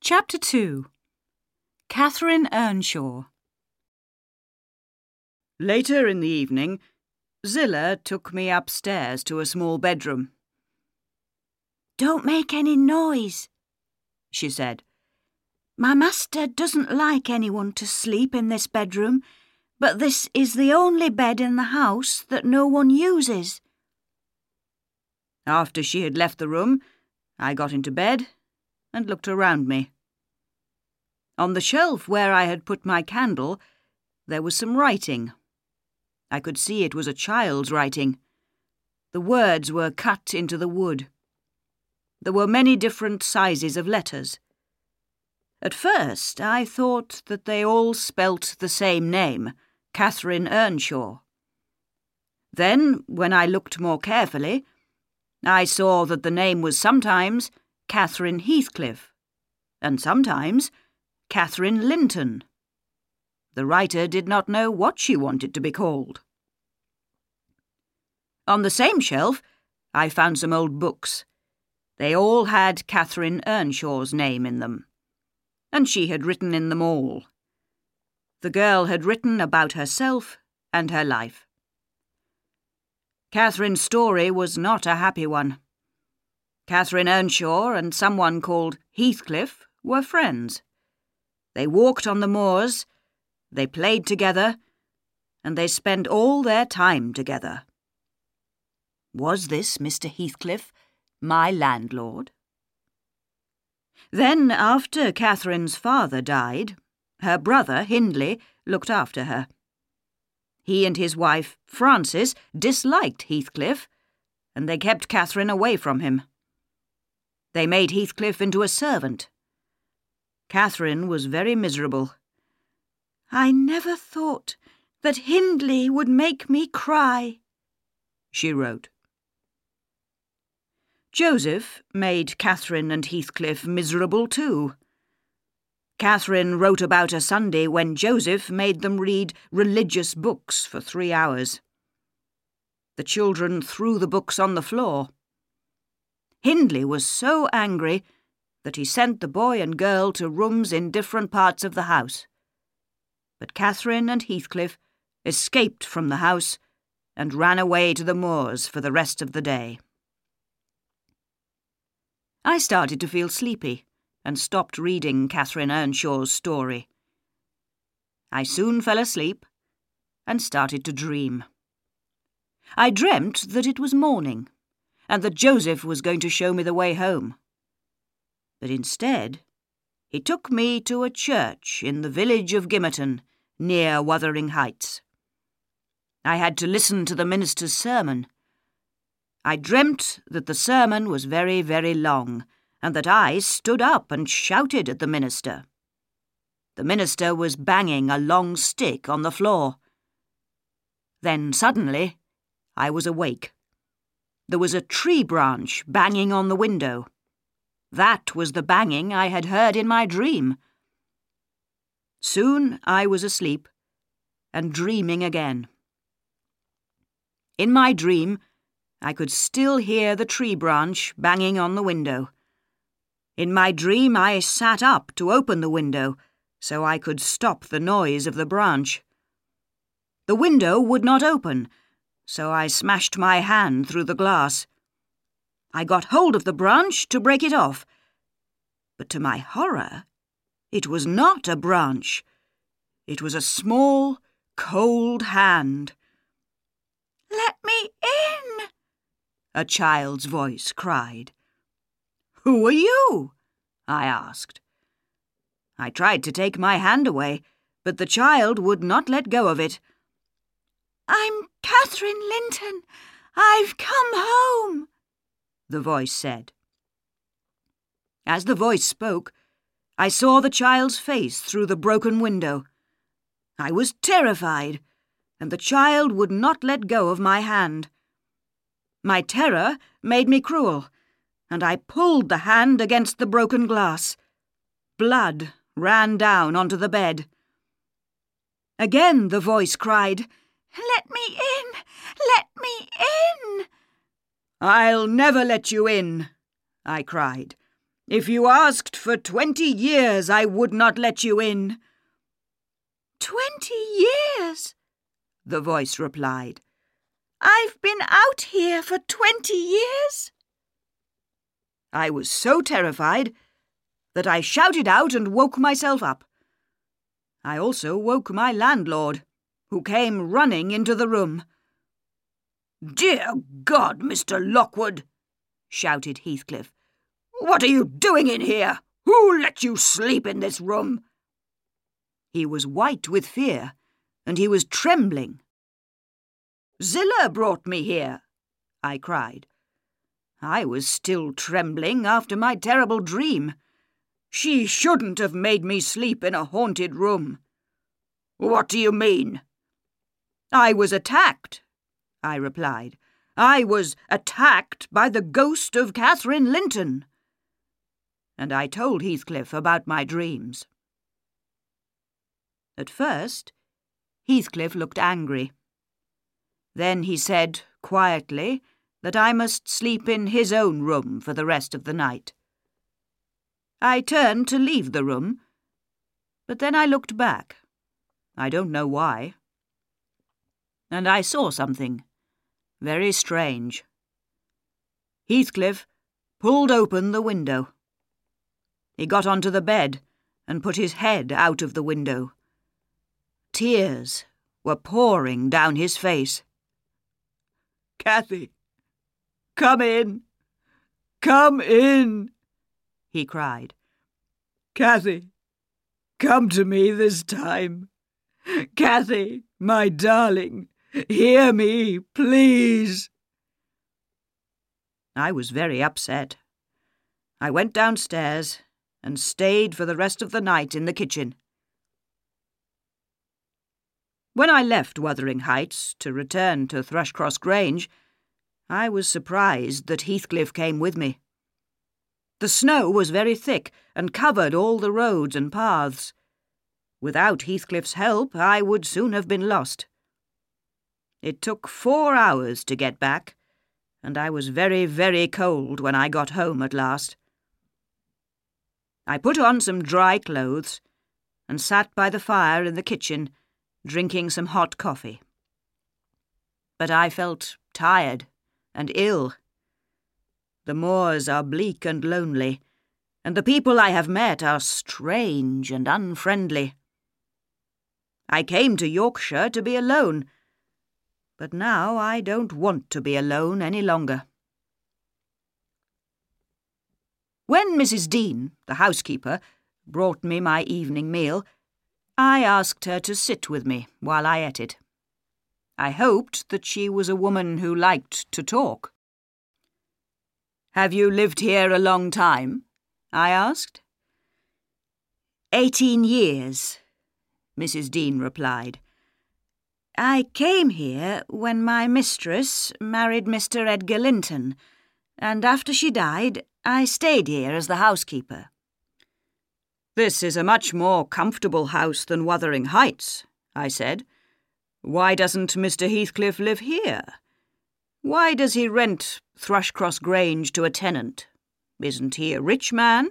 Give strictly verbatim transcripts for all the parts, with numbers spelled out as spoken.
Chapter two. Catherine Earnshaw. Later in the evening, Zillah took me upstairs to a small bedroom. "Don't make any noise," she said. "My master doesn't like anyone to sleep in this bedroom, but this is the only bed in the house that no one uses." After she had left the room, I got into bed and looked around me. On the shelf where I had put my candle, there was some writing. I could see it was a child's writing. The words were cut into the wood. There were many different sizes of letters. At first I thought that they all spelt the same name, Catherine Earnshaw. Then, when I looked more carefully, I saw that the name was sometimes Catherine Heathcliff, and sometimes Catherine Linton. The writer did not know what she wanted to be called. On the same shelf, I found some old books. They all had Catherine Earnshaw's name in them, and she had written in them all. The girl had written about herself and her life. Catherine's story was not a happy one. Catherine Earnshaw and someone called Heathcliff were friends. They walked on the moors, they played together, and they spent all their time together. Was this Mister Heathcliff my landlord? Then, after Catherine's father died, her brother, Hindley, looked after her. He and his wife, Frances, disliked Heathcliff, and they kept Catherine away from him. They made Heathcliff into a servant. Catherine was very miserable. "I never thought that Hindley would make me cry," she wrote. Joseph made Catherine and Heathcliff miserable too. Catherine wrote about a Sunday when Joseph made them read religious books for three hours. The children threw the books on the floor. Hindley was so angry that he sent the boy and girl to rooms in different parts of the house. But Catherine and Heathcliff escaped from the house and ran away to the moors for the rest of the day. I started to feel sleepy and stopped reading Catherine Earnshaw's story. I soon fell asleep and started to dream. I dreamt that it was morning and that Joseph was going to show me the way home. But instead, he took me to a church in the village of Gimmerton, near Wuthering Heights. I had to listen to the minister's sermon. I dreamt that the sermon was very, very long, and that I stood up and shouted at the minister. The minister was banging a long stick on the floor. Then suddenly, I was awake. There was a tree branch banging on the window. That was the banging I had heard in my dream. Soon I was asleep and dreaming again. In my dream, I could still hear the tree branch banging on the window. In my dream, I sat up to open the window so I could stop the noise of the branch. The window would not open, so I smashed my hand through the glass. I got hold of the branch to break it off, but to my horror, it was not a branch. It was a small, cold hand. "Let me in!" a child's voice cried. "Who are you?" I asked. I tried to take my hand away, but the child would not let go of it. "I'm Catherine Linton. I've come home," the voice said. As the voice spoke, I saw the child's face through the broken window. I was terrified, and the child would not let go of my hand. My terror made me cruel, and I pulled the hand against the broken glass. Blood ran down onto the bed. Again the voice cried, "Let me in! Let me in!" "I'll never let you in," I cried. If you asked for twenty years, I would not let you in." Twenty years? The voice replied. I've been out here for twenty years? I was so terrified that I shouted out and woke myself up. I also woke my landlord, who came running into the room. "Dear God, Mister Lockwood," shouted Heathcliff, "what are you doing in here? Who let you sleep in this room?" He was white with fear, and he was trembling. "Zillah brought me here," I cried. I was still trembling after my terrible dream. "She shouldn't have made me sleep in a haunted room." "What do you mean?" "I was attacked," I replied. "I was attacked by the ghost of Catherine Linton." And I told Heathcliff about my dreams. At first, Heathcliff looked angry. Then he said quietly that I must sleep in his own room for the rest of the night. I turned to leave the room, but then I looked back. I don't know why. And I saw something very strange. Heathcliff pulled open the window. He got onto the bed and put his head out of the window. Tears were pouring down his face. "Cathy, come in, come in," he cried. "Cathy, come to me this time. Cathy, my darling, hear me, please." I was very upset. I went downstairs and stayed for the rest of the night in the kitchen. When I left Wuthering Heights to return to Thrushcross Grange, I was surprised that Heathcliff came with me. The snow was very thick and covered all the roads and paths. Without Heathcliff's help, I would soon have been lost. It took four hours to get back, and I was very, very cold when I got home at last. I put on some dry clothes and sat by the fire in the kitchen, drinking some hot coffee. But I felt tired and ill. The moors are bleak and lonely, and the people I have met are strange and unfriendly. I came to Yorkshire to be alone, but now I don't want to be alone any longer. When Missus Dean, the housekeeper, brought me my evening meal, I asked her to sit with me while I ate it. I hoped that she was a woman who liked to talk. "Have you lived here a long time?" I asked. Eighteen years, Missus Dean replied. "I came here when my mistress married Mister Edgar Linton, and after she died, I stayed here as the housekeeper." "This is a much more comfortable house than Wuthering Heights," I said. "Why doesn't Mister Heathcliff live here? Why does he rent Thrushcross Grange to a tenant? Isn't he a rich man?"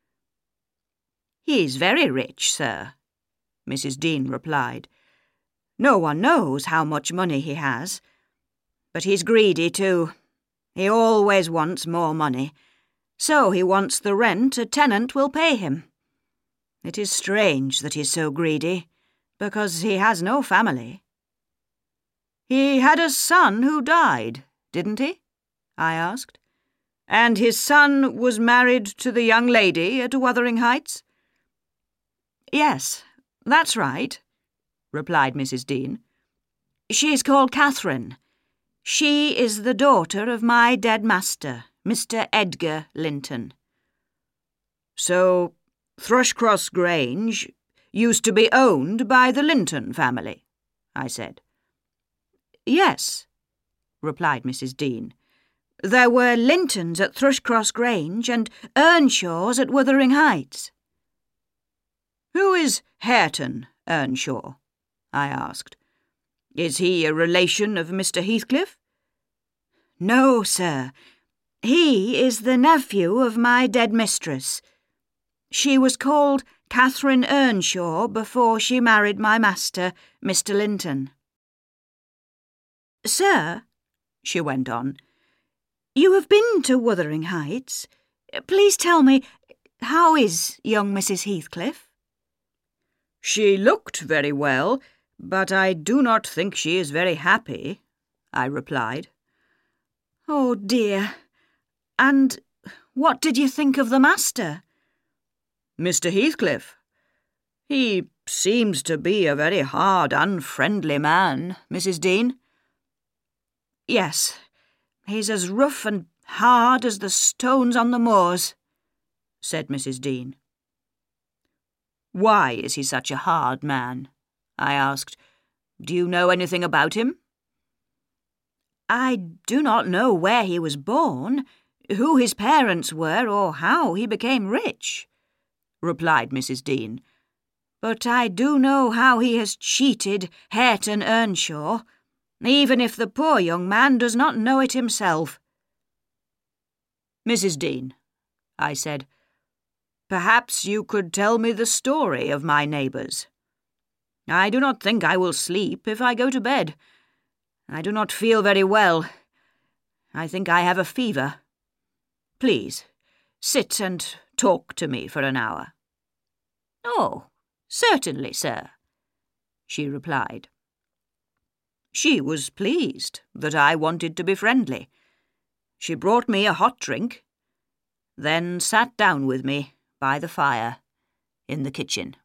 "He's very rich, sir," Missus Dean replied. "No one knows how much money he has. But he's greedy too. He always wants more money. So he wants the rent a tenant will pay him. It is strange that he's so greedy, because he has no family." "He had a son who died, didn't he?" I asked. "And his son was married to the young lady at Wuthering Heights?" "Yes, that's right," replied Missus Dean. "She's called Catherine. She is the daughter of my dead master, Mister Edgar Linton." "So Thrushcross Grange used to be owned by the Linton family?" I said. "Yes," replied Missus Dean. "There were Lintons at Thrushcross Grange and Earnshaws at Wuthering Heights." "Who is Hareton Earnshaw?" I asked. "Is he a relation of Mister Heathcliff?" "No, sir. He is the nephew of my dead mistress. She was called Catherine Earnshaw before she married my master, Mister Linton. Sir, she went on, you have been to Wuthering Heights. Please tell me, how is young Missus Heathcliff? She looked very well, but I do not think she is very happy, I replied. Oh dear. And what did you think of the master? Mister Heathcliff. He seems to be a very hard, unfriendly man, Missus Dean. Yes, he's as rough and hard as the stones on the moors, said Missus Dean. Why is he such a hard man? I asked. Do you know anything about him? I do not know where he was born, who his parents were, or how he became rich, replied Missus Dean. But I do know how he has cheated Hareton Earnshaw, even if the poor young man does not know it himself. Missus Dean, I said, perhaps you could tell me the story of my neighbours. I do not think I will sleep if I go to bed. I do not feel very well. I think I have a fever. Please, sit and talk to me for an hour. Oh, certainly, sir, she replied. She was pleased that I wanted to be friendly. She brought me a hot drink, then sat down with me by the fire in the kitchen.